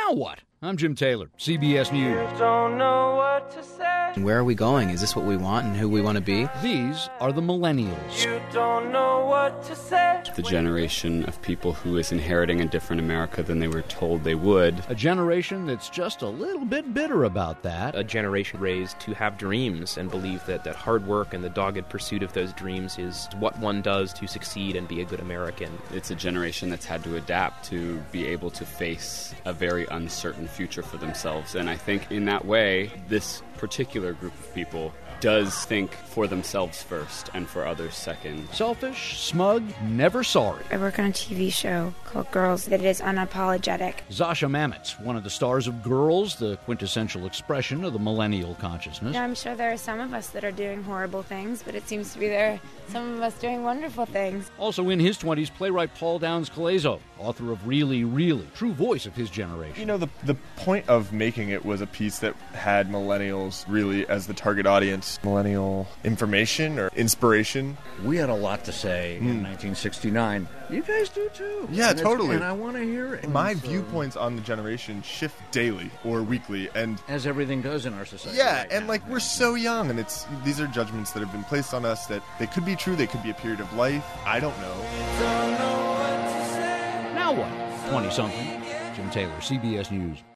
Now what? I'm Jim Taylor, CBS News. Don't know what to say. Where are we going? Is this what we want and who we want to be? These are the millennials. You don't know what to say. The generation of people who is inheriting a different America than they were told they would. A generation that's just a little bit bitter about that. A generation raised to have dreams and believe that hard work and the dogged pursuit of those dreams is what one does to succeed and be a good American. It's a generation that's had to adapt to be able to face a very uncertain future for themselves. And I think in that way, this particular group of people does think for themselves first and for others second. Selfish, smug, never sorry. I work on a TV show called Girls that is unapologetic. Zasha Mametz, one of the stars of Girls, the quintessential expression of the millennial consciousness. Yeah, I'm sure there are some of us that are doing horrible things, but it seems to be there are some of us doing wonderful things. Also in his 20s, playwright Paul Downs Colezo, author of Really, Really, true voice of his generation. You know, the point of making it was a piece that had millennials really as the target audience. Millennial information or inspiration. We had a lot to say in 1969. You guys do too. Yeah, and totally. And I want to hear it. My viewpoints on the generation shift daily or weekly, and as everything does in our society. Yeah, right and now. We're so young, and these are judgments that have been placed on us that they could be true, they could be a period of life. I don't know. Now what? 20-something. Jim Taylor, CBS News.